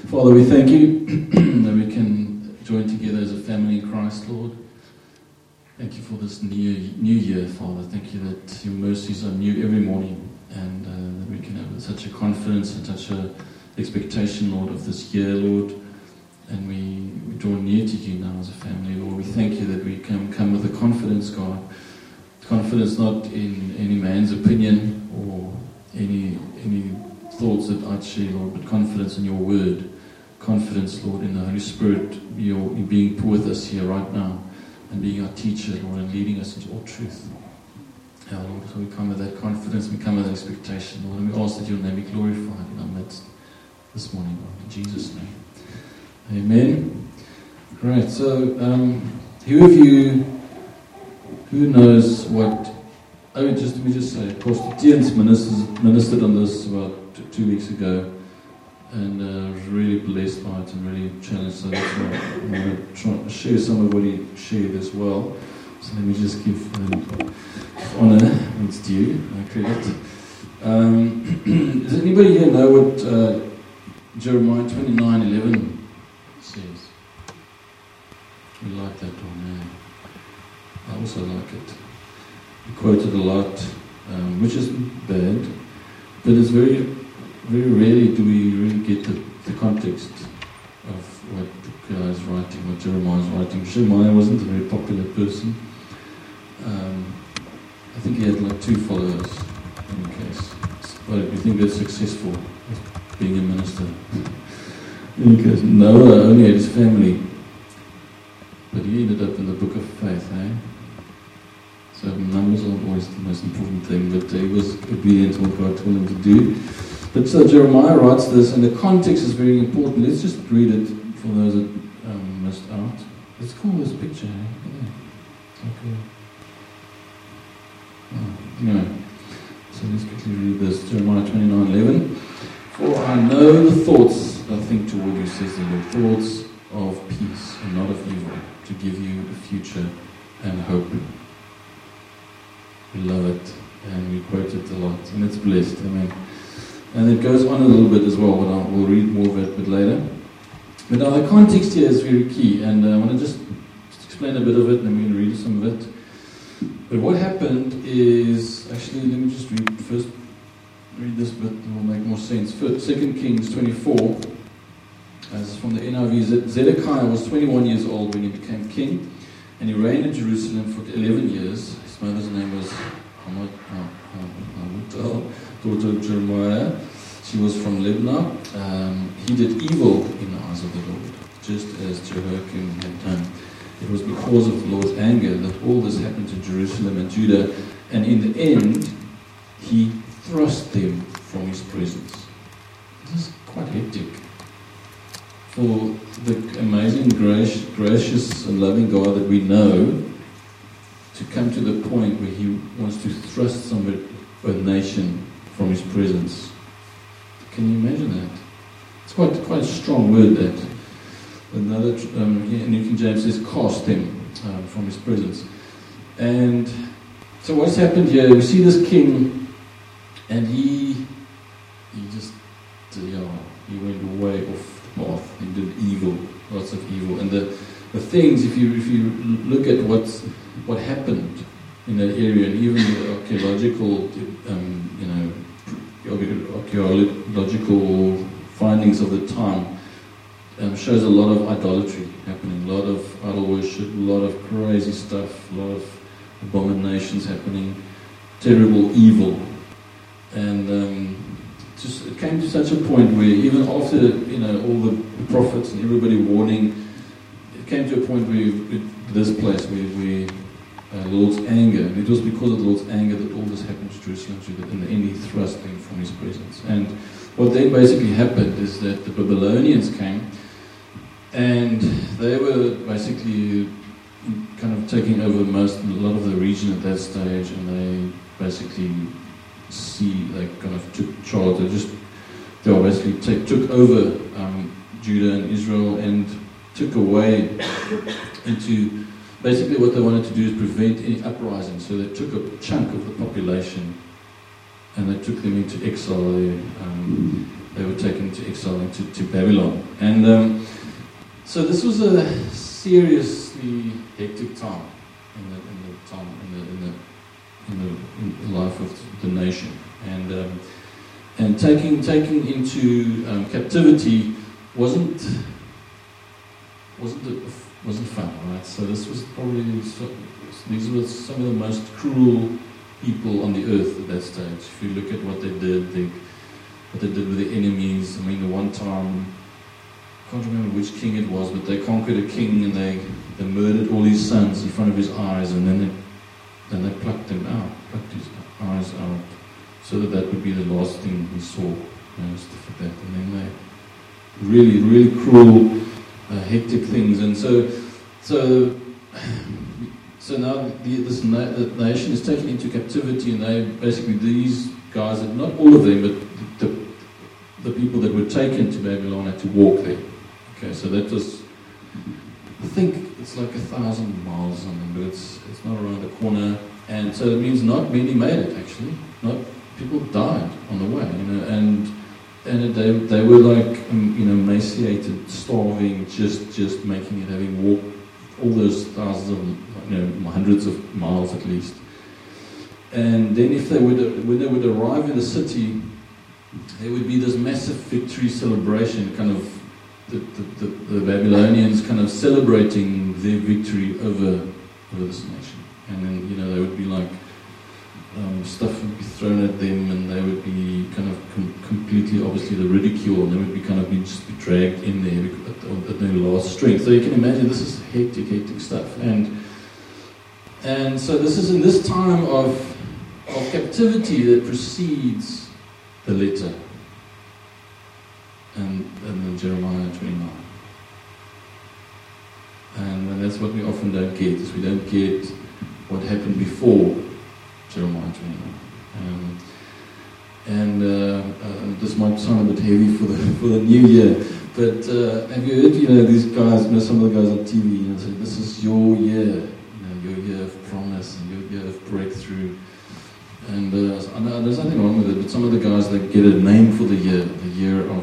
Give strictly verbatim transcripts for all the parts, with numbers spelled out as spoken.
Father, we thank you that we can join together as a family in Christ, Lord. Thank you for this new new year, Father. Thank you that your mercies are new every morning, and uh, that we can have such a confidence and such a expectation, Lord, of this year, Lord. And we, we draw near to you now as a family, Lord. We thank you that we can come with a confidence, God. Confidence not in any man's opinion or any any thoughts that I'd share, Lord, but confidence in your word. Confidence, Lord, in the Holy Spirit, you're, you're being with us here right now and being our teacher, Lord, and leading us into all truth. Yeah, Lord, so we come with that confidence, we come with that expectation, Lord, and we ask that your name be glorified in our midst this morning, Lord, in Jesus' name. Amen. Right, so um, who of you, who knows what, oh, just let me just say, Pastor Tien's ministered, ministered on this about two, two weeks ago, and uh, was really blessed by it and really challenged. So that's why I'm going to try to share some of what he shared as well. So let me just give um, honor it's due, uh, credit. Um, does anybody here know what uh, Jeremiah twenty-nine eleven says? We like that one, yeah. I also like it. We quote it a lot, um, which isn't bad, but it's very Very rarely do we really get the, the context of what the guy is writing, what Jeremiah is writing. Jeremiah wasn't a very popular person. Um, I think he had like two followers in any case. But we think that's successful, being a minister. In any case, Noah only had his family. But he ended up in the book of faith, eh? So numbers aren't always the most important thing, but he was obedient to what God told him to do. But so Jeremiah writes this, and the context is very important. Let's just read it for those that um, missed out. Let's call this picture. Eh? Yeah. Okay. Oh, anyway, so let's quickly read this. Jeremiah twenty-nine eleven. For I know the thoughts I think toward you, says the Lord, thoughts of peace and not of evil, to give you a future and hope. We love it, and we quote it a lot, and it's blessed. Amen. And it goes on a little bit as well, but I will read more of it a bit later. But now the context here is very key, and uh, I want to just explain a bit of it, and then we're going to read some of it. But what happened is, actually, let me just read first, read this bit, it will make more sense. First, Second Kings twenty-four, as uh, from the N I V, Zedekiah was twenty-one years old when he became king, and he reigned in Jerusalem for eleven years. His mother's name was Hamad, Hamad, daughter of Jeremiah. She was from Libnah. Um, he did evil in the eyes of the Lord, just as Jehoiakim had done. It was because of the Lord's anger that all this happened to Jerusalem and Judah, and in the end, he thrust them from his presence. This is quite hectic. For the amazing, gracious, gracious and loving God that we know, to come to the point where he wants to thrust somebody, a nation, from his presence. Can you imagine that? It's quite quite a strong word, that. Another, um, yeah, New King James says, cast him um, from his presence. And so what's happened here, we see this king, and he he just, yeah, he went way off the path. He did evil, lots of evil. And the, the things, if you if you look at what's, what happened in that area, and even the archaeological, um, you know, archaeological findings of the time um, shows a lot of idolatry happening, a lot of idol worship, a lot of crazy stuff, a lot of abominations happening, terrible evil, and um, just it came to such a point where even after, you know, all the prophets and everybody warning, it came to a point where it, this place where we. Uh, Lord's anger, and it was because of the Lord's anger that all this happened to Jerusalem, so that in the end he thrust them from his presence. And what then basically happened is that the Babylonians came, and they were basically kind of taking over most, a lot of the region at that stage, and they basically see, they kind of took charge, they just, they basically take, took over um, Judah and Israel, and took away into. Basically what they wanted to do is prevent any uprising, so they took a chunk of the population and they took them into exile there. Um, they were taken into exile into to Babylon. And um, so this was a seriously hectic time in the in the time in the in the in the, in the life of the nation. And um, and taking taking into um, captivity wasn't wasn't a, wasn't fun, right? So this was probably so, these were some of the most cruel people on the earth at that stage. If you look at what they did, they, what they did with the enemies. I mean, the one time, I can't remember which king it was, but they conquered a king and they, they murdered all his sons in front of his eyes, and then they then they plucked them out, plucked his eyes out, so that that would be the last thing he saw, you know, stuff like that. And then they really, really cruel, uh, hectic things. And so, so. So now the, this na- the nation is taken into captivity, and they basically, these guys, not all of them, but the, the people that were taken to Babylon had to walk there. Okay, so that was, I think it's like a thousand miles or something, but it's it's not around the corner, and so it means not many made it actually. Not people died on the way, you know, and and they they were like um, you know emaciated, starving, just just making it, having walked all those thousands of, you know, hundreds of miles at least. And then if they would, when they would arrive in the city, there would be this massive victory celebration, kind of the, the, the, the Babylonians kind of celebrating their victory over, over this nation. And then, you know, they would be like, um, stuff would be thrown at them, and they would be kind of com- completely, obviously, the ridicule, and they would be kind of be just be dragged in there at, at their last strength. So you can imagine this is hectic, hectic stuff. And and so this is in this time of of captivity that precedes the letter, and and then Jeremiah twenty-nine. And, and that's what we often don't get, is we don't get what happened before Jeremiah twenty-nine. Um, and uh, uh, this might sound a bit heavy for the for the new year, but uh, have you heard, you know, these guys, you know, some of the guys on T V, you know, say, this is your year, you know, your year of promise and your year of breakthrough. And uh, I know there's nothing wrong with it, but some of the guys, they get a name for the year, the year of,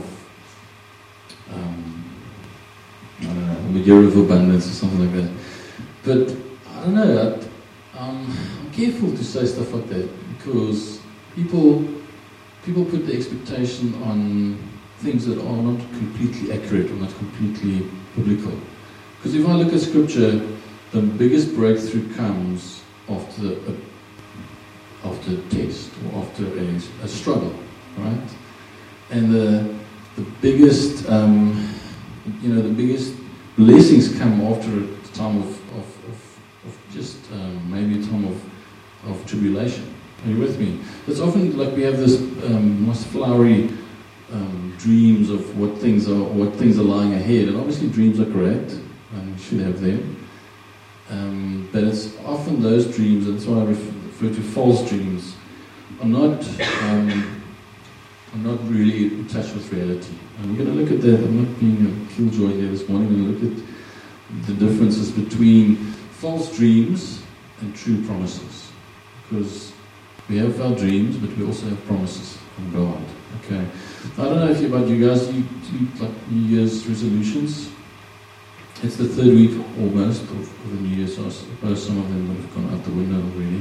um, I don't know, the year of abundance or something like that. But I don't know. I, um, I'm careful to say stuff like that, because people people put the expectation on things that are not completely accurate or not completely biblical. Because if I look at scripture, the biggest breakthrough comes after a, after a test or after a, a struggle, right? And the the biggest um, you know the biggest blessings come after a time of of, of, of just um, maybe a time of of tribulation. Are you with me? It's often like we have this um, most flowery um, dreams of what things are, what things are lying ahead, and obviously dreams are great, and we should have them. Um, but it's often those dreams, and that's why I refer to false dreams, are not um, are not really in touch with reality. And we're going to look at that. I'm not being a killjoy here this morning. We're going to look at the differences between false dreams and true promises, because we have our dreams, but we also have promises from God. Okay. I don't know if you, about you guys, you do like New Year's resolutions. It's the third week almost of, of the New Year, so I suppose some of them would have gone out the window already.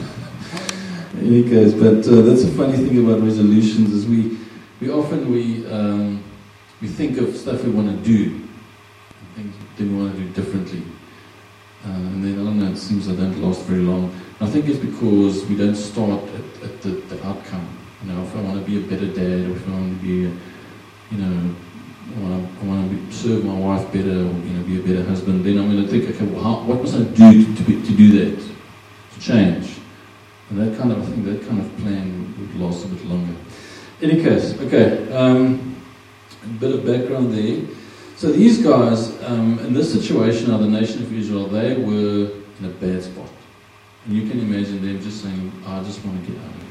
In any case, but uh, that's a funny thing about resolutions, is we we often we um, we think of stuff we want to do, things we want to do differently, uh, and then I don't know, it seems they don't last very long. I think it's because we don't start at, at the, the outcome. You know, if I want to be a better dad, or if I want to be, a, you know, I want to, I want to be, serve my wife better, or, you know, be a better husband, then I'm going to think, okay, well, how, what must I do to, to, be, to do that, to change? And that kind of, I think that kind of plan would last a bit longer. In any case, okay, um, a bit of background there. So these guys, um, in this situation, now the nation of Israel, they were in a bad spot. And you can imagine them just saying, I just want to get out of here.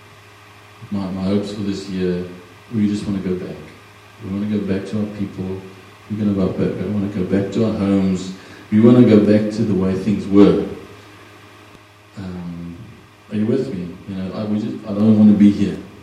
My, my hopes for this year, we just want to go back. We want to go back to our people. We're going to go back. We want to go back to our homes. We want to go back to the way things were. Um, are you with me? You know, I, we just, I don't want to be here.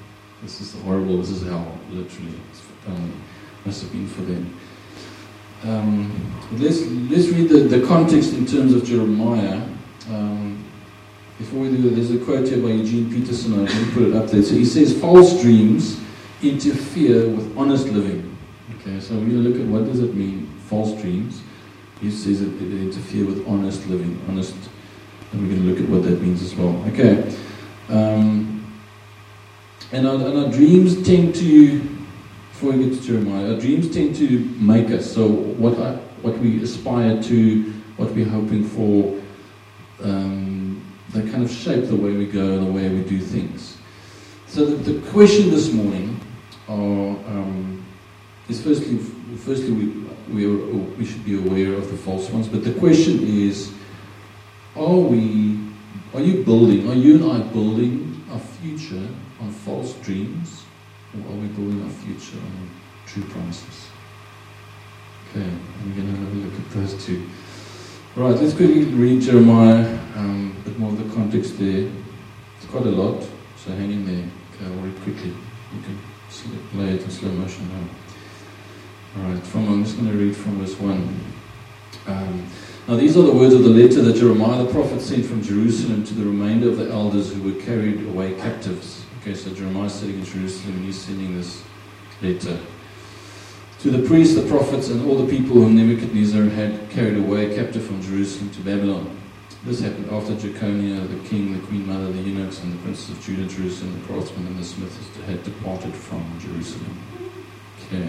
this is horrible, this is hell, literally. Um, must have been for them. Um, let's, let's read the, the context in terms of Jeremiah. Um, before we do that, there's a quote here by Eugene Peterson, I didn't put it up there. So he says, false dreams interfere with honest living. Okay, so we're going to look at what does it mean, false dreams. He says that it interfere with honest living, honest, and we're going to look at what that means as well. Okay, um, and, our, and our dreams tend to, before we get to Jeremiah, our dreams tend to make us. So what I, what we aspire to, what we're hoping for, um, they kind of shape the way we go, the way we do things. So the, the question this morning are, um, is firstly, firstly we, we, are, we should be aware of the false ones, but the question is, are we, are you building, are you and I building our future on false dreams, or are we building our future on true promises? Okay, we're going to have a look at those two. Right, let's quickly read Jeremiah, um, a bit more of the context there. It's quite a lot, so hang in there. Okay, I'll read quickly. You can see it, play it in slow motion now. Alright, from, I'm just going to read from verse one. Um, now these are the words of the letter that Jeremiah the prophet sent from Jerusalem to the remainder of the elders who were carried away captives. Okay, so Jeremiah is sitting in Jerusalem and he's sending this letter. To the priests, the prophets, and all the people whom Nebuchadnezzar had carried away captive from Jerusalem to Babylon. This happened after Jeconiah, the king, the queen mother, the eunuchs, and the princes of Judah, Jerusalem, the craftsmen, and the smiths had departed from Jerusalem. Okay.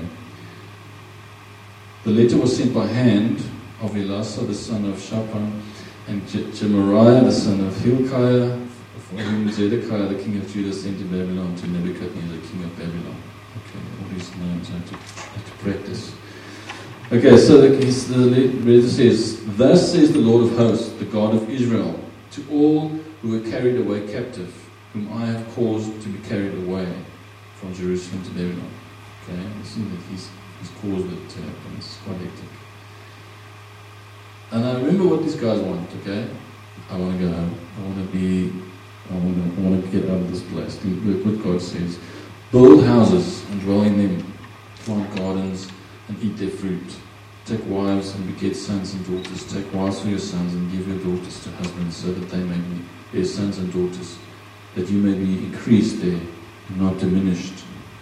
The letter was sent by hand of Elasah, the son of Shaphan, and Je- Gemariah, the son of Hilkiah, for whom Zedekiah, the king of Judah, sent to Babylon to Nebuchadnezzar, king of Babylon. Okay, all these names I have to, have to practice. Okay, so the, the letter says, thus says the Lord of hosts, the God of Israel, to all who were carried away captive, whom I have caused to be carried away from Jerusalem to Babylon. Okay, you see that he's, he's caused it to happen. It's quite hectic. And I remember what these guys want, okay? I want to go home. I want to be, I want to, I want to get out of this place. Look what God says. Build houses and dwell in them, plant gardens and eat their fruit. Take wives and beget sons and daughters. Take wives for your sons and give your daughters to husbands, so that they may be their sons and daughters, that you may be increased there, not diminished.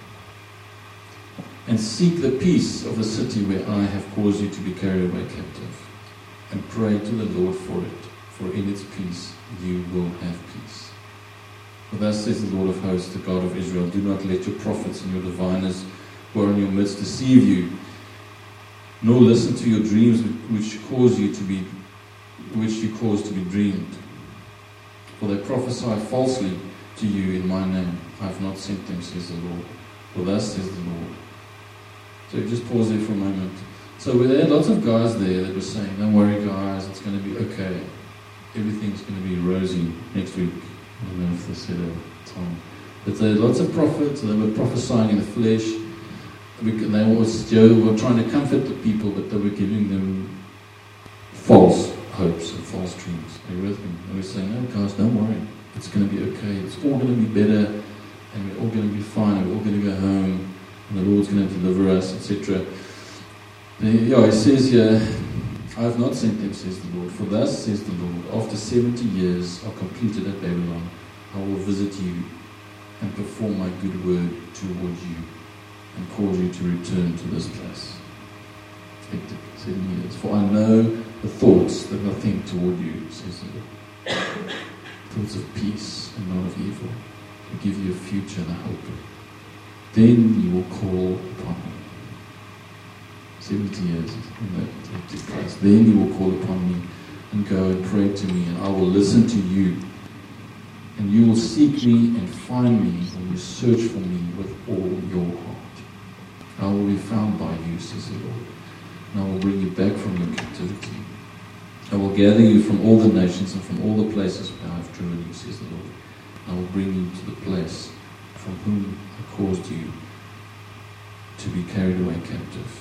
And seek the peace of the city where I have caused you to be carried away captive, and pray to the Lord for it, for in its peace you will have peace. For thus says the Lord of hosts, the God of Israel, do not let your prophets and your diviners who are in your midst deceive you, nor listen to your dreams which cause you to be, which you cause to be dreamed. For they prophesy falsely to you in my name. I have not sent them, says the Lord. For thus says the Lord. So just pause there for a moment. So there had lots of guys there that were saying, don't worry guys, it's going to be okay. Everything's going to be rosy next week. I don't know if they said it at the time. But there were lots of prophets, they were prophesying in the flesh. And they was, you know, were trying to comfort the people, but they were giving them false hopes and false dreams. Are you with me? They were saying, no guys, don't worry. It's going to be okay. It's all going to be better. And we're all going to be fine. And we're all going to go home. And the Lord's going to deliver us, et cetera. Yeah, it says here, I have not sent them, says the Lord. For thus says the Lord, after seventy years are completed at Babylon, I will visit you and perform my good word toward you, and cause you to return to this place. Hectic, seven years. For I know the thoughts that I think toward you, says the Lord. Thoughts of peace and not of evil, to give you a future and a hope. Then you will call upon me. Seventy years in that hectic place. Then you will call upon me and go and pray to me, and I will listen to you. And you will seek me and find me when you search for me with all your heart. I will be found by you, says the Lord, and I will bring you back from your captivity. I will gather you from all the nations and from all the places where I have driven you, says the Lord. I will bring you to the place from whom I caused you to be carried away captive.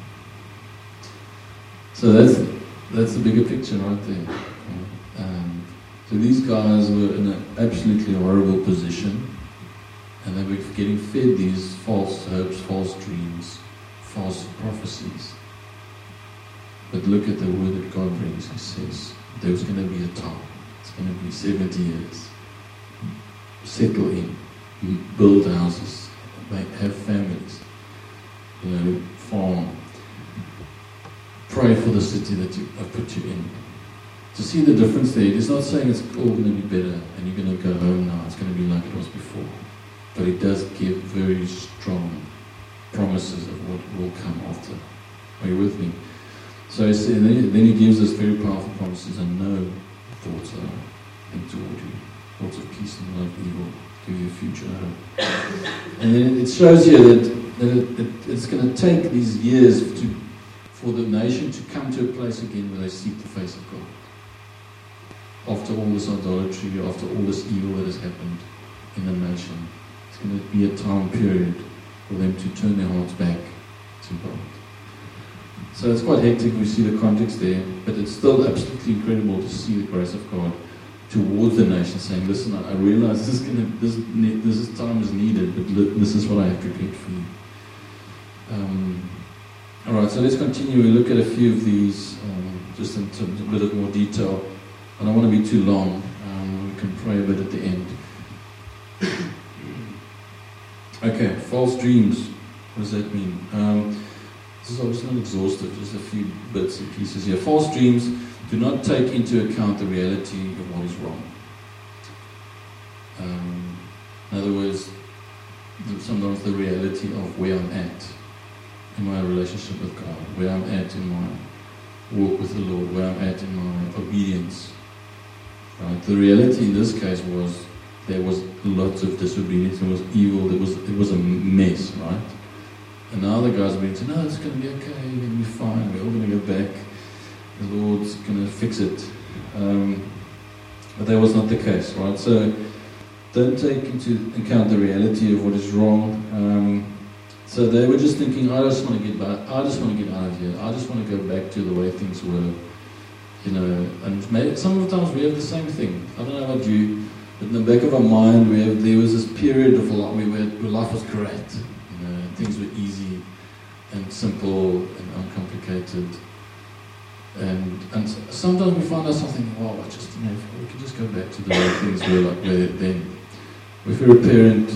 So that's that's the bigger picture right there. Um, so these guys were in an absolutely horrible position, And they were getting fed these false hopes, false dreams, false prophecies. But look at the word that God brings. He says, there's going to be a time. It's going to be seventy years. Settle in. Build houses. Have families. You know, farm. Pray for the city that you, I've put you in. To see the difference there, it's not saying it's all going to be better and you're going to go home now, it's going to be like it was before. But it does give very strong promises of what will come after. Are you with me? So it's, then, he, then he gives us very powerful promises, and no thoughts are think toward you. Thoughts of peace and love, evil, give you a future hope. And then it shows here that, that it, it, it's going to take these years to, for the nation to come to a place again where they seek the face of God. After all this idolatry, after all this evil that has happened in the nation, it's going to be a time period for them to turn their hearts back to God. So it's quite hectic, we see the context there, but it's still absolutely incredible to see the grace of God towards the nation, saying, listen, I realize this is going to, this, this time is needed, but this is what I have prepared for you. Um, Alright, so let's continue. We look at a few of these, um, just in terms of a bit of more detail. I don't want to be too long. Um, we can pray a bit at the end. Okay, false dreams. What does that mean? Um, this is obviously not exhaustive, just a few bits and pieces here. False dreams do not take into account the reality of what is wrong. Um, in other words, sometimes the reality of where I'm at in my relationship with God, where I'm at in my walk with the Lord, where I'm at in my obedience. Right? The reality in this case was there was lots of disobedience, there was evil, there was it was a mess, right? And now the guys are being told, no, it's going to be okay, we're going to be fine, we're all going to go back, the Lord's going to fix it. Um, but that was not the case, right? So don't take into account the reality of what is wrong. Um, so they were just thinking, I just want to get back, I just want to get out of here, I just want to go back to the way things were. You know, and maybe some of the times we have the same thing. I don't know about you, but in the back of our mind, we have, there was this period of life where, where life was great. You know, things were easy and simple and uncomplicated. And and sometimes we find ourselves thinking, wow, I just, you know, if we could just go back to the way things were like where then. If you're a parent,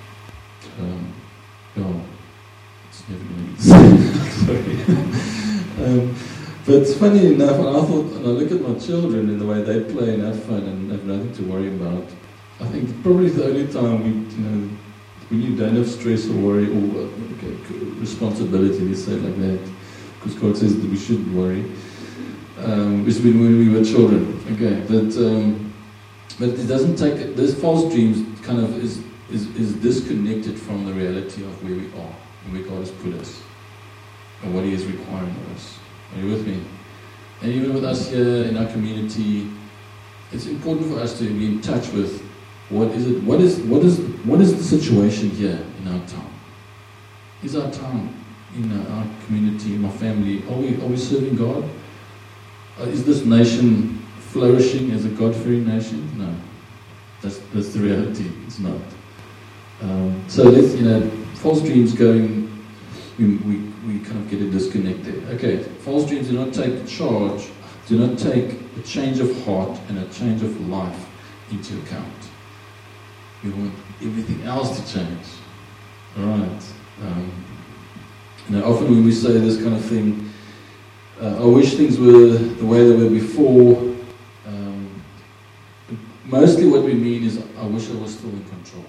um, oh, it's never going to be the same. Sorry. um, But funny enough, and I thought, and I look at my children and the way they play and have fun and have nothing to worry about, I think probably the only time we, you know, when you don't have stress or worry or okay, responsibility, let's say it like that, because God says that we shouldn't worry, um, is when, when we were children. Okay, but um, but it doesn't take, this false dreams kind of is, is, is disconnected from the reality of where we are and where God has put us and what He is requiring of us. Are you with me? And even with us here in our community, it's important for us to be in touch with what is it, what is what is what is the situation here in our town? Is our town, in our community, in our family, are we are we serving God? Uh, is this nation flourishing as a God-fearing nation? No, that's that's the reality. It's not. Um, so let's, you know, false dreams going. We, we, we kind of get a disconnect there. Okay, false dreams do not take charge, do not take a change of heart and a change of life into account. We want everything else to change. Alright. Um, you know, often when we say this kind of thing, uh, I wish things were the way they were before. Um, mostly what we mean is, I wish I was still in control.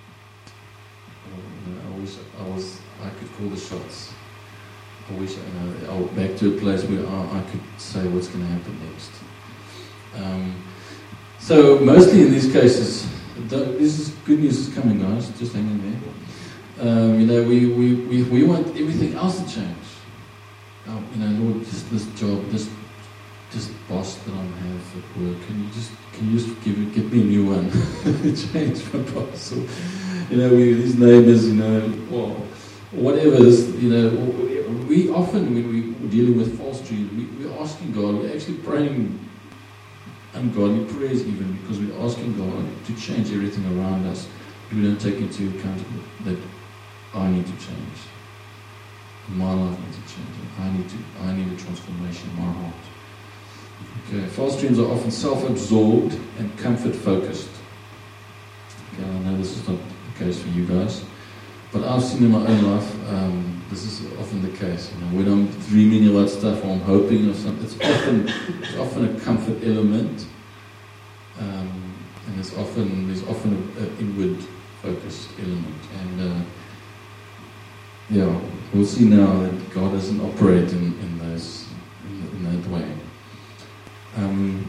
Or, you know, I wish I was I could call the shots. I wish I you know, I back to a place where I, I could say what's going to happen next. Um, so mostly in these cases, this is good news is coming, guys. Just hang in there. Um, you know, we, we, we, we want everything else to change. Oh, you know, Lord, just this job, this this boss that I have at work. Can you just can you just give it, get me a new one? Change my boss. Or, you know, we these neighbours. You know, or whatever this, you know, we often, when we're dealing with false dreams, we, we're asking God, we're actually praying ungodly prayers even, because we're asking God to change everything around us we don't take into account that I need to change. My life needs to change. I need to. I need a transformation in my heart. Okay. False dreams are often self-absorbed and comfort-focused. Okay, I know this is not the case for you guys, but I've seen in my own life um, this is often the case. You know, when I'm dreaming about stuff or I'm hoping of something, it's often it's often a comfort element, um, and there's often there's often an inward-focused element. And uh, yeah, we'll see now that God doesn't operate in, in those in, in that way. Um,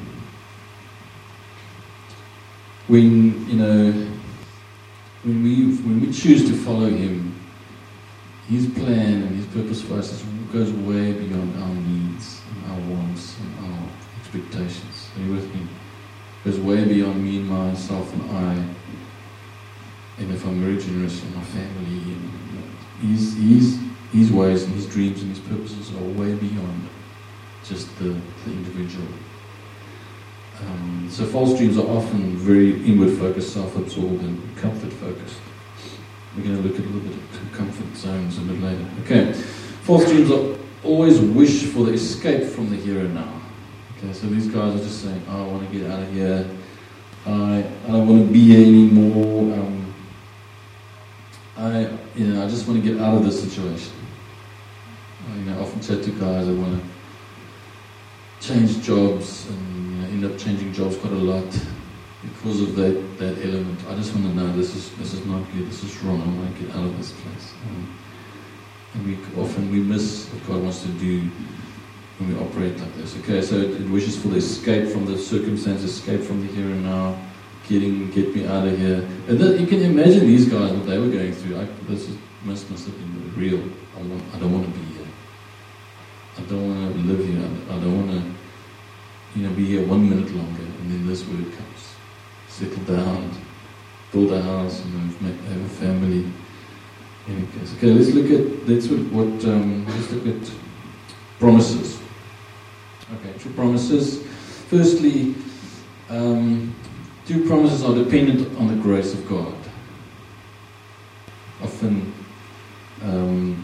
when you know, when we when we choose to follow Him, His plan and His purpose for us is, goes way beyond our needs and our wants and our expectations. Are you with me? It goes way beyond me and myself and I. And if I'm very generous in my family, and, you know, His His His ways and His dreams and His purposes are way beyond just the, the individual. Um, so false dreams are often very inward-focused, self-absorbed, and comfort-focused. We're going to look at a little bit of comfort zones a bit later. Okay, false dreams are always wish for the escape from the here and now. Okay, so these guys are just saying, oh, I want to get out of here. I, I don't want to be here anymore. Um, I, you know, I just want to get out of this situation. I, you know, I often chat to guys that want to change jobs and end up changing jobs quite a lot because of that, that element. I just want to know this is this is not good, this is wrong, I want to get out of this place. Um, and we often we miss what God wants to do when we operate like this. Okay, so it, it wishes for the escape from the circumstances, escape from the here and now, getting get me out of here. And that, you can imagine these guys, what they were going through. I, this is, must must have been real. I, want, I don't want to be here. I don't want to live here. I, I don't want to you know, be here one minute longer, and then this word comes. Settle down, build a house, and have a family. In any case. Okay, let's look at, let's look what, um, let's look at promises. Okay, true promises. Firstly, um, true promises are dependent on the grace of God. Often, um,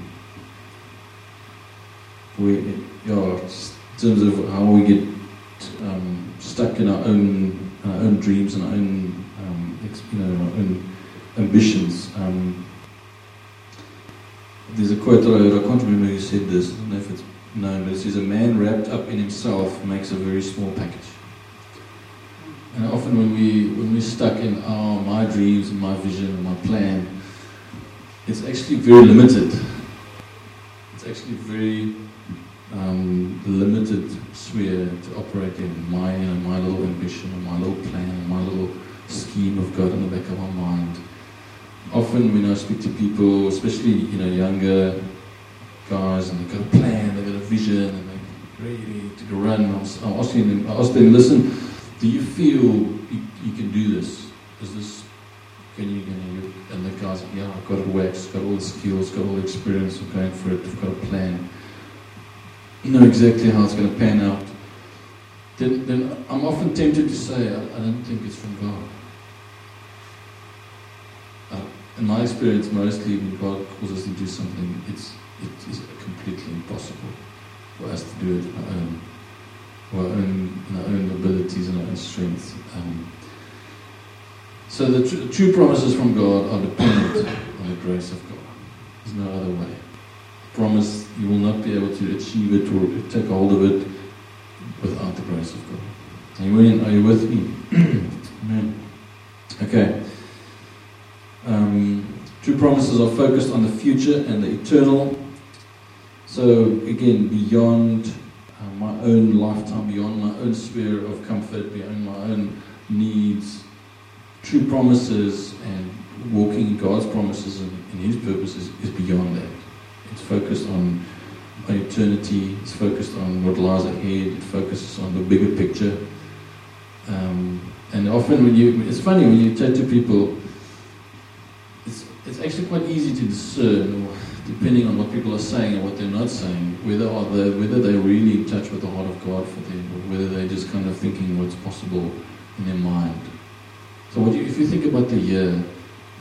we, yeah, just in terms of how we get Um, stuck in our own our own dreams and our own um, you know our own ambitions. Um, there's a quote that I heard, I can't remember who said this, I don't know if it's known, but it says, a man wrapped up in himself makes a very small package. And often when we when we're stuck in our my dreams and my vision and my plan, it's actually very limited. It's actually very Um, limited sphere to operate in. My, you know, my little ambition, and my little plan, and my little scheme of God in the back of my mind. Often when I speak to people, especially you know younger guys, and they've got a plan, they've got a vision, and they're ready to go run, I'm asking them, I ask them, listen, do you feel you, you can do this? Is this can you? Can you? And the guys, yeah, I've got it waxed, got all the skills, got all the experience of going for it. I've got a plan. Know exactly how it's going to pan out, then, then I'm often tempted to say, I, I don't think it's from God. Uh, in my experience, mostly when God calls us to do something, it's it is completely impossible for us to do it on our own, our own, our own abilities and our own strength. Um, so the tr- true promises from God are dependent on the grace of God. There's no other way. Promise you will not be able to achieve it or take hold of it without the grace of God. Amen. Are you with me? Amen. Okay. Um, true promises are focused on the future and the eternal. So again, beyond uh, my own lifetime, beyond my own sphere of comfort, beyond my own needs, true promises and walking in God's promises and in His purposes is beyond that. It's focused on, on eternity, it's focused on what lies ahead, it focuses on the bigger picture. Um, and often when you, it's funny when you chat to people, it's, it's actually quite easy to discern, or depending on what people are saying and what they're not saying, whether are they, whether they're really in touch with the heart of God for them, or whether they're just kind of thinking what's possible in their mind. So what you, if you think about the year,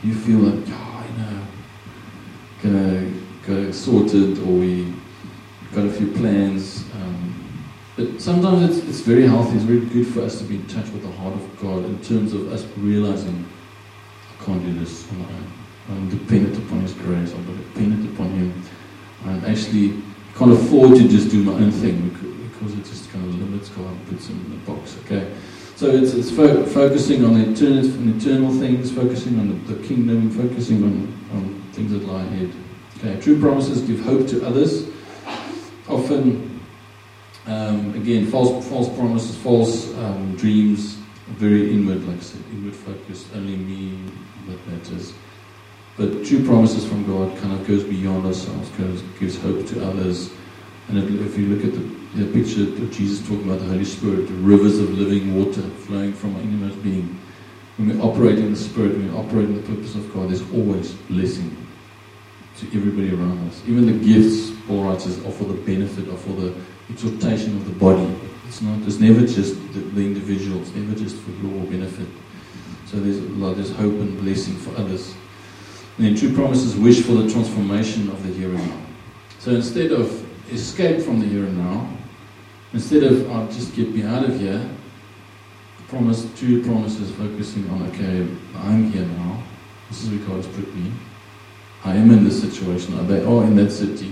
you feel like, oh, you know, gonna go sorted, or we got a few plans. Um, but sometimes it's it's very healthy. It's very good for us to be in touch with the heart of God in terms of us realizing I can't do this on my own. I'm dependent upon His grace. I'm dependent upon Him. I actually can't afford to just do my own thing because it just kind of limits God and puts Him in a box. Okay. So it's, it's fo- focusing on the eternal, on eternal things, focusing on the, the kingdom, focusing on, on things that lie ahead. Okay, true promises give hope to others. Often, um, again, false false promises, false um, dreams, very inward, like I said, inward focused, only me, that matters. But true promises from God kind of goes beyond ourselves, goes, gives hope to others. And if you look at the The picture of Jesus talking about the Holy Spirit, the rivers of living water flowing from our innermost being. When we operate in the Spirit, when we operate in the purpose of God, there's always blessing to everybody around us. Even the gifts, Paul writes, are for the benefit, are for the exhortation of the body. It's not. It's never just the, the individual. It's never just for your benefit. So there's a lot, there's hope and blessing for others. And then true promises wish for the transformation of the here and now. So instead of escape from the here and now, instead of, oh, just get me out of here, promise, true promises focusing on, okay, I'm here now. This is where God has put me. I am in this situation. They are in that city.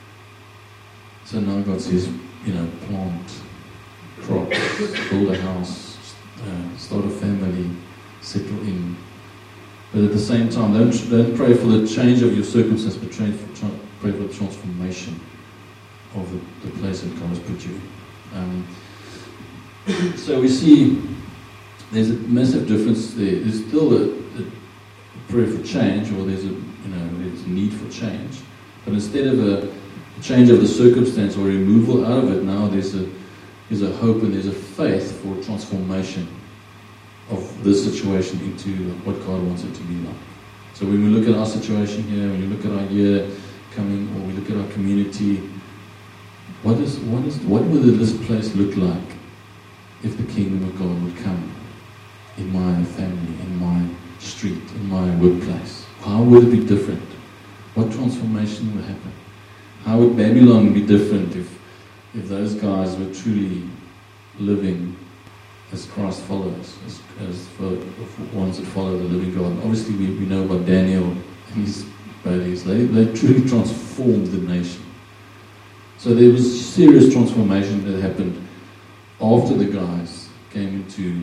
So now God says, you know, plant crops, build a house, uh, start a family, settle in. But at the same time, don't, don't pray for the change of your circumstance, but pray for, pray for the transformation of the, the place that God has put you in. Um, so we see there's a massive difference there. There's still a, a prayer for change, or there's a you know there's a need for change. But instead of a change of the circumstance or removal out of it, now there's a there's a hope and there's a faith for transformation of this situation into what God wants it to be like. So when we look at our situation here, when you look at our year coming, or we look at our community, What is what is what would this place look like if the kingdom of God would come in my family, in my street, in my workplace? How would it be different? What transformation would happen? How would Babylon be different if if those guys were truly living as Christ followers, as, as for, for ones that follow the living God? Obviously, we, we know about Daniel and his buddies. They they truly transformed the nation. So there was serious transformation that happened after the guys came into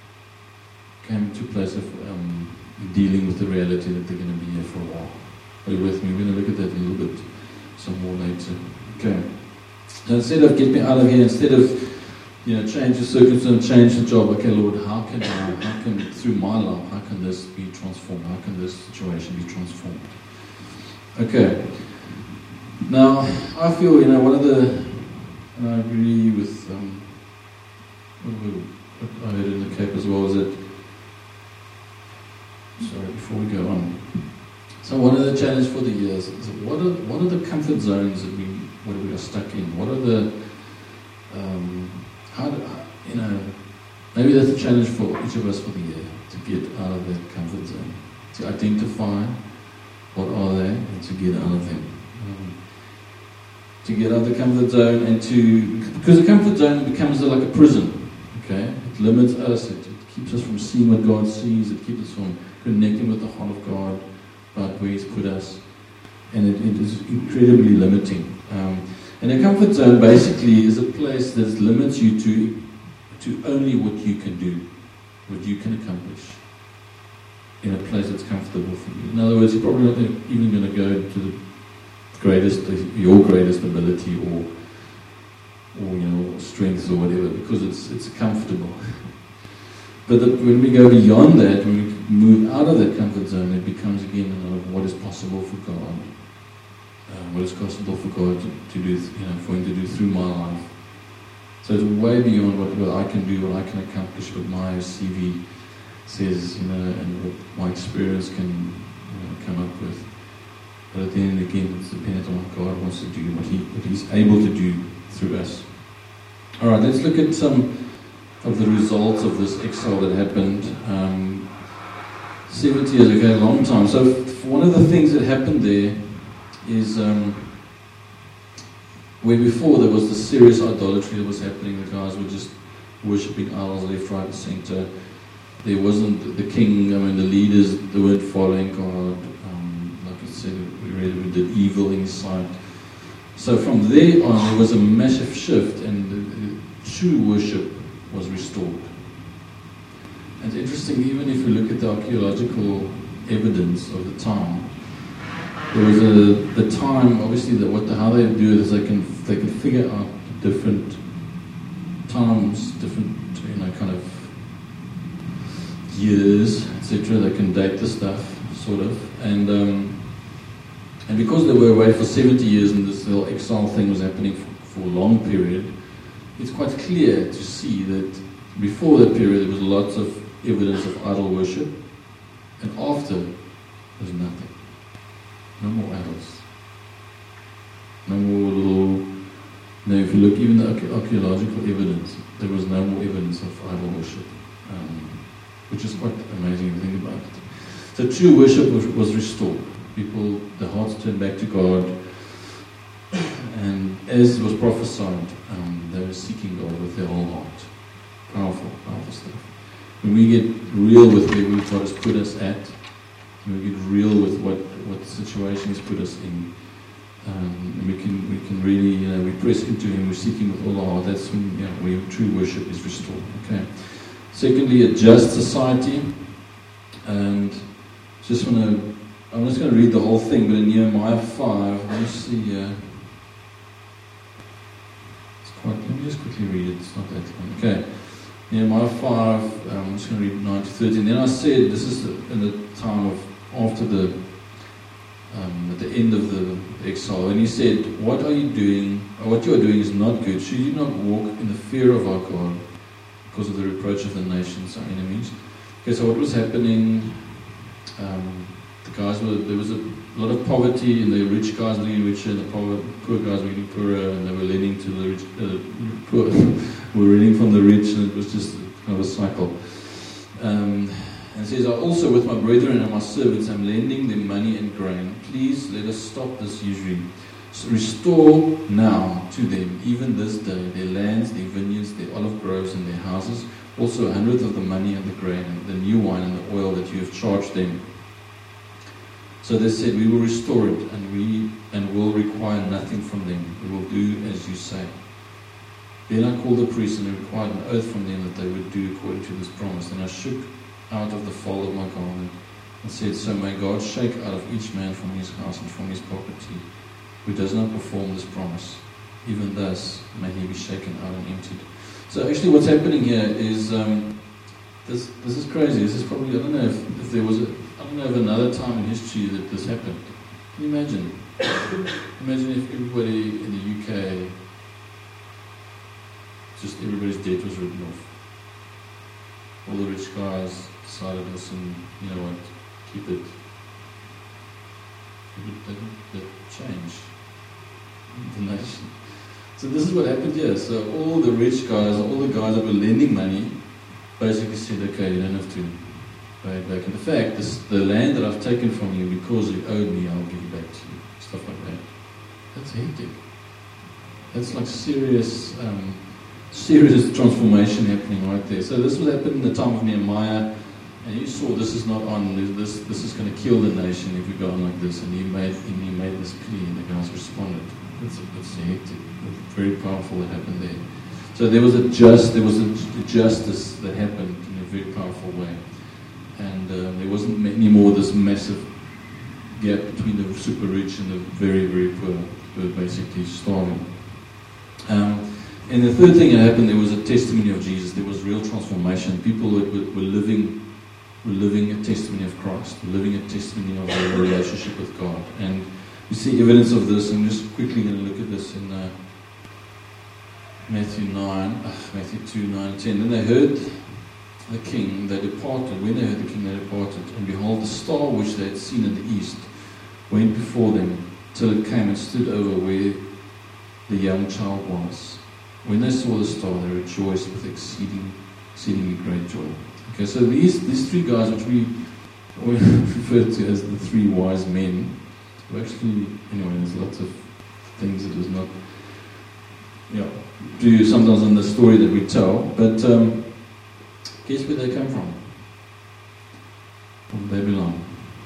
came to a place of um, dealing with the reality that they're going to be here for a while. Are you with me? We're going to look at that a little bit some more later. Okay. So instead of get me out of here, instead of you know change the circumstance, change the job. Okay, Lord, how can I? How can through my life? How can this be transformed? How can this situation be transformed? Okay. Now, I feel, you know, one of the, and I agree with um, what I heard in the Cape as well, is that, sorry, before we go on. So one of the challenges for the years is what are what are the comfort zones that we where we are stuck in? What are the, um, how do, you know, maybe that's a challenge for each of us for the year, to get out of that comfort zone, to identify what are they and to get out of them. Um, to get out of the comfort zone and to, because the comfort zone becomes like a prison, okay? It limits us, it, it keeps us from seeing what God sees, it keeps us from connecting with the heart of God about where He's put us, and it, it is incredibly limiting. Um, and a comfort zone basically is a place that limits you to, to only what you can do, what you can accomplish, in a place that's comfortable for you. In other words, you're probably not even going to go to the greatest, your greatest ability or, or you know, strengths or whatever, because it's it's comfortable. But the, when we go beyond that, when we move out of that comfort zone, it becomes again of what is possible for God, uh, what is possible for God to, to do, you know, for Him to do through my life. So it's way beyond what, what I can do, what I can accomplish, what my C V says, you know, and what my experience can you know, come up with. But at the end, again, it's dependent on what God wants to do, what, he, what He's able to do through us. All right, let's look at some of the results of this exile that happened. Um, seventy years, okay, a long time. So f- one of the things that happened there is um, where before there was the serious idolatry that was happening. The guys were just worshipping idols left, right, and centre. There wasn't the king, I mean the leaders, they weren't following God. Um, like I said, we read we did evil in his sight. So from there on there was a massive shift, and the, the true worship was restored. And it's interesting, even if you look at the archaeological evidence of the time, there was a the time obviously that what the, how they do it is they can they can figure out different times, different you know kind of years, et cetera. They can date the stuff, sort of, and um, and because they were away for seventy years and this whole exile thing was happening for, for a long period, it's quite clear to see that before that period there was lots of evidence of idol worship, and after there's nothing. No more idols. No more little. Now, if you look even the archaeological evidence, there was no more evidence of idol worship. Um, which is quite amazing if you think about it. So true worship was, was restored. People, their hearts turned back to God, and as was prophesied, um, they were seeking God with their whole heart. Powerful, powerful stuff. When we get real with where God has put us at, when we get real with what, what situation He's put us in, um, and we can we can really, you know, we press into Him, we seek Him with all our heart. That's when, you know, where true worship is restored. Okay. Secondly, a just society, and just want to, I'm just going to read the whole thing, but in Nehemiah five, let me see, uh, it's quite, let me just quickly read it, it's not that long. Okay, Nehemiah five, um, I'm just going to read nine to thirteen. Then I said, this is the, in the time of, after the, um, at the end of the exile, and he said, what are you doing, or what you are doing is not good. Should you not walk in the fear of our God, because of the reproach of the nations, our enemies? Okay, so what was happening, um, the guys were, there was a lot of poverty, and the rich guys were getting richer, and the poor, poor guys were getting poorer, and they were lending to the rich, uh, poor, were lending from the rich, and it was just kind of a cycle. Um, and it says, I also with my brethren and my servants am lending them money and grain. Please let us stop this usury. So restore now to them, even this day, their lands, their vineyards, their olive groves, and their houses, also a hundredth of the money and the grain, and the new wine and the oil that you have charged them. So they said, we will restore it, and we and will require nothing from them. We will do as you say. Then I called the priests and required an oath from them that they would do according to this promise. And I shook out of the fold of my garment and said, so may God shake out of each man from his house and from his property, who does not perform this promise. Even thus may he be shaken out and emptied. So actually what's happening here is, um, this this is crazy. This is probably, I don't know if, if there was a, I don't know of another time in history that this happened. Can you imagine? Imagine if everybody in the U K, just everybody's debt was written off. All the rich guys decided, listen, you know what, keep it. That would change the nation. So this is what happened here. So all the rich guys, all the guys that were lending money, basically said, okay, you don't have to pay it back. And in fact, this, the land that I've taken from you, because you owed me, I'll give it back to you. Stuff like that. That's hectic. That's like serious, um, serious transformation happening right there. So this was happening in the time of Nehemiah. And you saw this is not on, this this is going to kill the nation if we go on like this. And he made and he made this plea, and the guys responded. It's, it's hectic, it's very powerful that happened there. So there was a just, there was a, a justice that happened in a very powerful way. And uh, there wasn't any more this massive gap between the super rich and the very, very poor, who were basically starving. Um, and the third thing that happened, there was a testimony of Jesus. There was real transformation. People were, were, were living We're living a testimony of Christ, living a testimony of their relationship with God. And we see evidence of this. I'm just quickly going to look at this in uh, Matthew nine, uh, Matthew two, nine, and ten. Then they heard the king, they departed. When they heard the king, they departed. And behold, the star which they had seen in the east went before them till it came and stood over where the young child was. When they saw the star, they rejoiced with exceeding, exceedingly great joy. Okay, so these these three guys, which we we're referred to as the three wise men. Well, actually, anyway, there's lots of things that is not, you know, do sometimes in the story that we tell, but um, guess where they come from? From Babylon.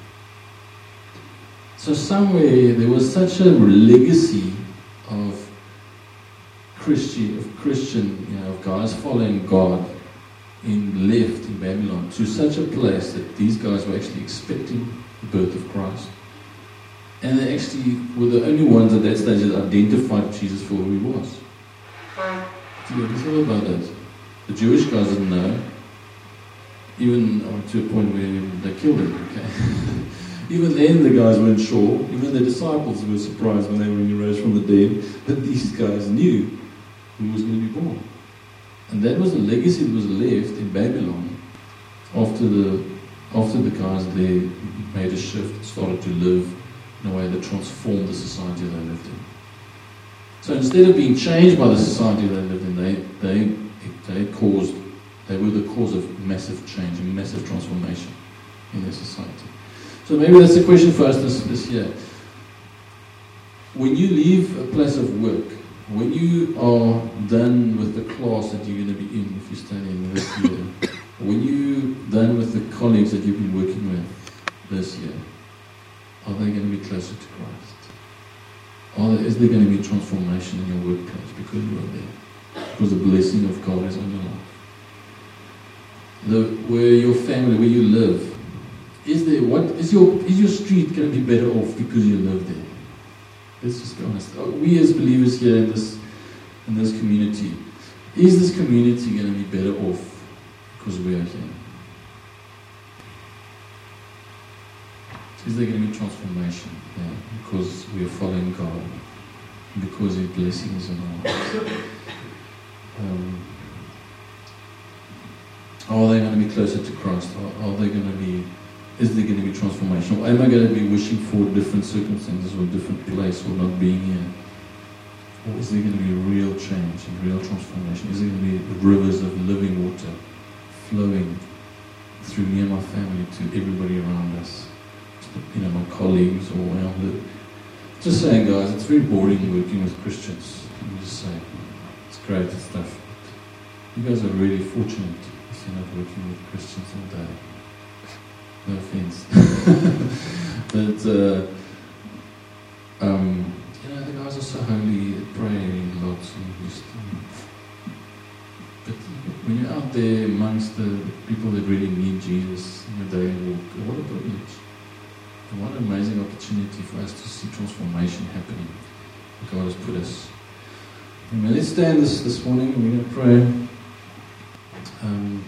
So somewhere there was such a legacy of Christian, of Christian, you know, of guys following God in left in Babylon to such a place that these guys were actually expecting the birth of Christ. And they actually were the only ones at that stage that identified Jesus for who he was. Do you know about that? The Jewish guys didn't know, even to a point where they killed him. Okay? Even then the guys weren't sure. Even the disciples were surprised when they were when he rose from the dead. But these guys knew who was going to be born. And that was a legacy that was left in Babylon after the after the guys there made a shift, started to live in a way that transformed the society they lived in. So instead of being changed by the society they lived in, they they they caused they were the cause of massive change and massive transformation in their society. So maybe that's the question for us this, this year. When you leave a place of work, when you are done with the class that you're going to be in if you study in this year, when you're done with the colleagues that you've been working with this year, are they going to be closer to Christ? Are there, is there going to be transformation in your workplace because you are there? Because the blessing of God is on your life. The, where your family, where you live, is there what is your is your street going to be better off because you live there? Let's just be honest. We as believers here in this in this community, is this community going to be better off because we are here? Is there going to be transformation? Yeah, because we are following God, because His blessing is in our lives. Um, are they going to be closer to Christ? Are, are they going to be? Is there going to be transformation? Or am I going to be wishing for different circumstances or a different place or not being here? Or is there going to be real change and real transformation? Is there going to be rivers of living water flowing through me and my family to everybody around us? You know, my colleagues or around. Just saying, guys, it's very boring working with Christians. I'm just saying, it's great stuff. You guys are really fortunate if you're not working with Christians all day. No offense. But, uh, um, you know, the guys are so holy, they pray lots and just, um, but when you're out there amongst the people that really need Jesus in your daily walk, what a privilege. And what an amazing opportunity for us to see transformation happening. God has put us. Amen. Let's stand this, this morning and we're going to pray. Um,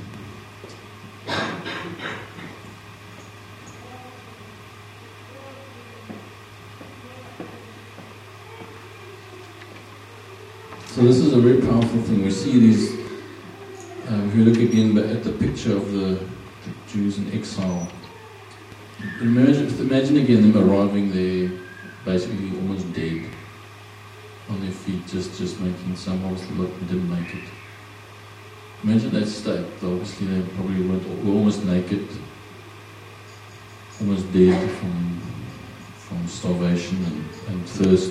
So this is a very powerful thing. We see these, um, if you look again at the picture of the, the Jews in exile, imagine, imagine again them arriving there basically almost dead, on their feet, just, just making some obviously lot didn't make it. Imagine that state. Obviously they probably went, were almost naked, almost dead from, from starvation and, and thirst.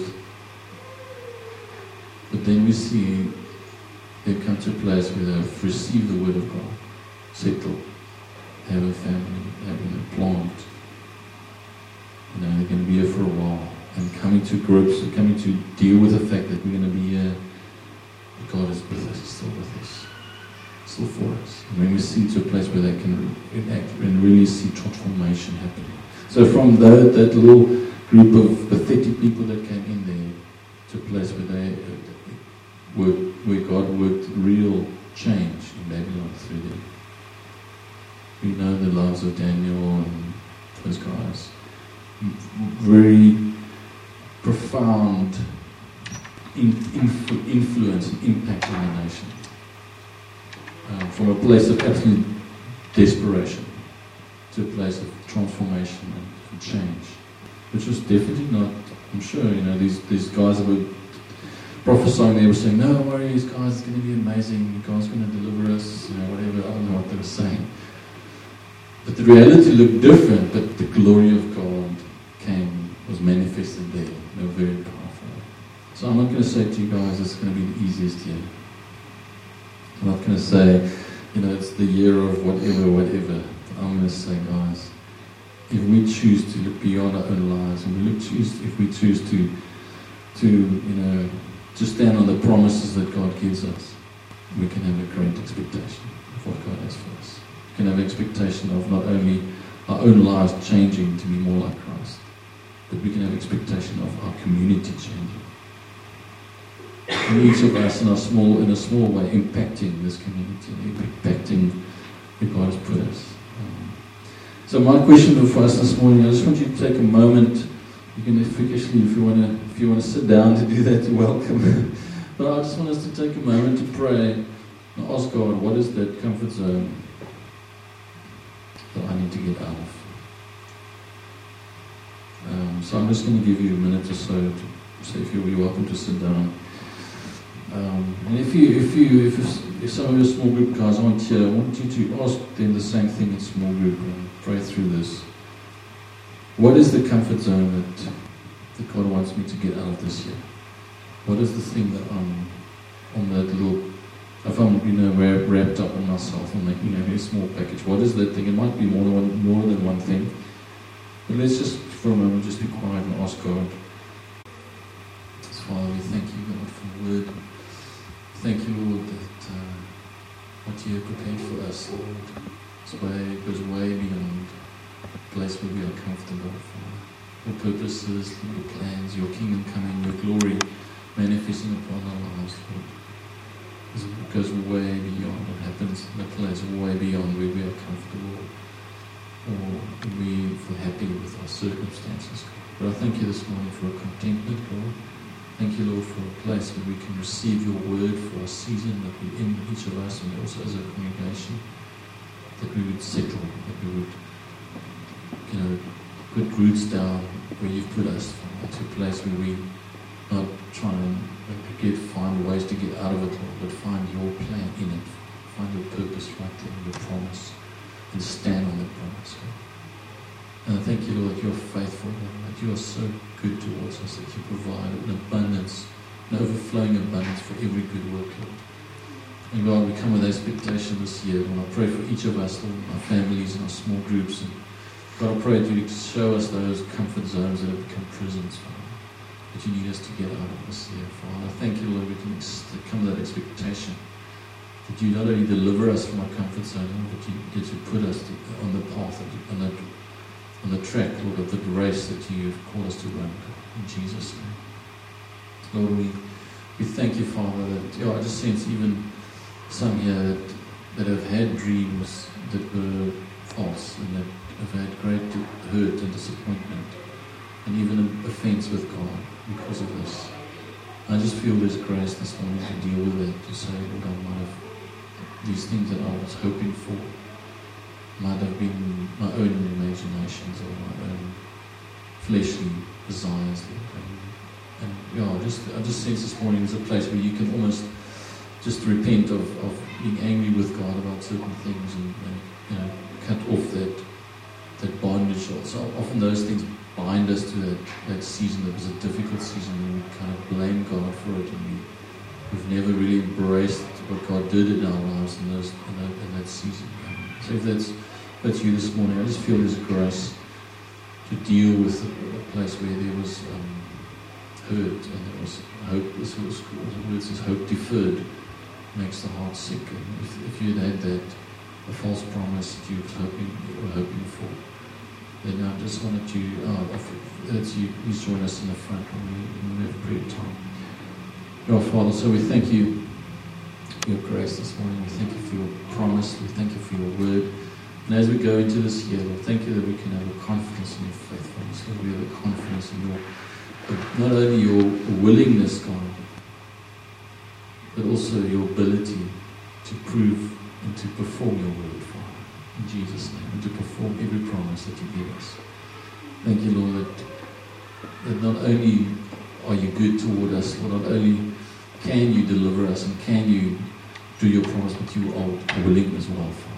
But then we see they've come to a place where they've received the word of God, settled, they have a family, they have an employment. You know, they're going to be here for a while, and coming to grips and coming to deal with the fact that we're going to be here. God is with us, He's still with us, still for us. And when we see to a place where they can enact and really see transformation happening. So from that, that little group of pathetic people that came in there to a place where they worked, where God worked real change in Babylon through them. We know the lives of Daniel and those guys. Very profound in, influ, influence and impact on the nation. Uh, from a place of absolute desperation to a place of transformation and, and change. Which was definitely not, I'm sure, you know, these, these guys that were prophesying, they were saying, no worries guys, it's going to be amazing, God's going to deliver us, you know, whatever, I don't know what they were saying. But the reality looked different, but the glory of God came, was manifested there in a very powerful way. So I'm not going to say to you guys it's going to be the easiest year. I'm not going to say, you know, it's the year of whatever, whatever. But I'm going to say, guys, if we choose to look beyond our own lives, and we look, choose, if we choose to, to, you know, to stand on the promises that God gives us, we can have a great expectation of what God has for us. We can have an expectation of not only our own lives changing to be more like Christ, but we can have expectation of our community changing. And each of us in a small, in a small way, impacting this community, impacting where God has put us. Um, so my question for us this morning, I just want you to take a moment. You can, if, actually, if you want to, if you want to sit down to do that, you're welcome. But I just want us to take a moment to pray and ask God, what is that comfort zone that I need to get out of? Um, so I'm just going to give you a minute or so to say if you're welcome to sit down. Um, and if you, if you, if, if some of your small group guys aren't here, I want you to ask them the same thing in small group and pray through this. What is the comfort zone that, that God wants me to get out of this year? What is the thing that I'm on that little, if I'm, you know, wrapped up in myself and making a very small package? What is that thing? It might be more than one, more than one thing. But let's just, for a moment, just be quiet and ask God. So Father, we thank you, God, for the word. Thank you, Lord, that uh, what you have prepared for us, Lord, is way, goes way beyond the place where we are comfortable, Father. Your purposes, your plans, your kingdom coming, your glory manifesting upon our lives, Lord. It goes way beyond what happens in a place, way beyond where we are comfortable or we feel happy with our circumstances. But I thank you this morning for a contentment, Lord. Thank you, Lord, for a place where we can receive your word for our season, that we, in each of us, and also as a congregation, that we would settle, that we would, you know, put roots down where you've put us, Father, to a place where we not try and get, find ways to get out of it, Lord, but find your plan in it, find your purpose right there, your promise, and stand on that promise, Lord. And I thank you, Lord, that you're faithful, Lord, that you are so good towards us, that you provide an abundance, an overflowing abundance for every good work, Lord. And God, we come with expectation this year, and I pray for each of us, Lord, our families and our small groups, and God, I pray that you show us those comfort zones that have become prisons, Father, that you need us to get out of this year, Father. I thank you, Lord, we can ex- come with that expectation, that you not only deliver us from our comfort zone, Lord, but you, that you put us to, on the path, that you, on that on the track, Lord, of the race that you have called us to run, God, in Jesus' name. Lord, we, we thank you, Father, that, you know, I just sense even some here that, that have had dreams that were false and that have had great hurt and disappointment and even an offense with God because of this. I just feel there's grace this morning to deal with that, to say, Lord, I might have these things that I was hoping for might have been my own imaginations or my own fleshly desires. And, and yeah, I just, I just sense this morning is a place where you can almost just repent of, of being angry with God about certain things and, and you know, cut off that that bondage. So often those things bind us to that, that season that was a difficult season, and we kind of blame God for it, and we, we've never really embraced what God did in our lives in, those, in, that, in that season. So if that's, that's you this morning, I just feel there's grace to deal with a, a place where there was um, hurt and there was hope. This was the word says hope deferred makes the heart sick. And if, if you'd had that, a false promise that you were hoping, you were hoping for, then I just wanted to, oh, that's you, please join us in the front when we, when we have prayer time. Oh, Father, so we thank you for your grace this morning. We thank you for your promise. We thank you for your word. And as we go into this year, Lord, thank you that we can have a confidence in your faithfulness. Lord, we have a confidence in your, not only your willingness, God, but also your ability to prove and to perform your word, Father, in Jesus' name, and to perform every promise that you give us. Thank you, Lord, that, that not only are you good toward us, Lord, not only can you deliver us and can you do your promise, but you are willing as well, Father.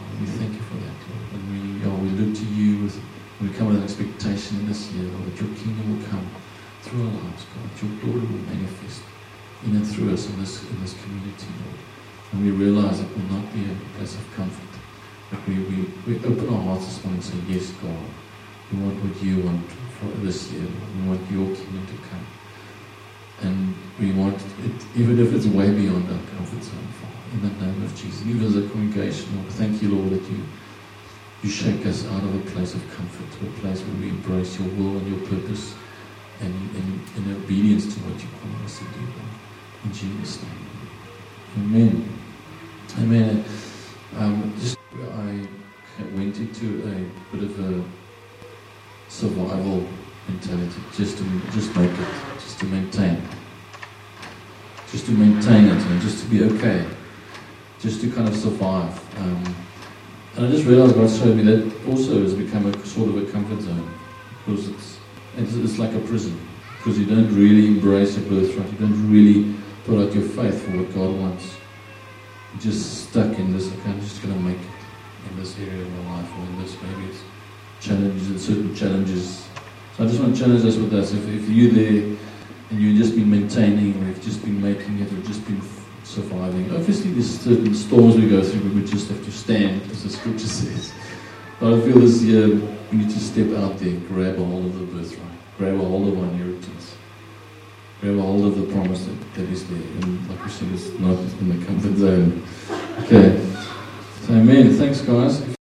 And we thank you for that, Lord. And we, oh, we look to you with, we come with an expectation in this year, Lord, that your kingdom will come through our lives, God. Your glory will manifest in and through us in this, in this community, Lord. And we realize it will not be a place of comfort. But we, we, we open our hearts this morning and say, yes, God, we want what you want for this year, Lord. We want your kingdom to come. And we want it, even if it's way beyond our comfort zone, Father, in the name of Jesus. Even as a congregation, Lord, thank you, Lord, that you, you shake us out of a place of comfort to a place where we embrace your will and your purpose and in obedience to what you call us to do, Lord. In Jesus' name. Amen. Amen. Um, just I went into a bit of a survival mentality, just to just make it, just to maintain, just to maintain it, and just to be okay, just to kind of survive. Um, and I just realized God showed me that also has become a sort of a comfort zone, because it's it's, it's like a prison, because you don't really embrace your birthright, you don't really put out your faith for what God wants. You're just stuck in this. Okay, I'm just going to make it in this area of my life, or in this maybe it's challenges and certain challenges. So I just want to challenge us with us. If, if you're there and you've just been maintaining, or you've just been making it, or just been surviving, obviously there's certain storms we go through, we would just have to stand, as the scripture says. But I feel this year we need to step out there, grab a hold of the birthright, grab a hold of our inheritance, grab a hold of the promise that, that is there. And like we said, it's not in the comfort zone. Okay. So amen. Thanks, guys. If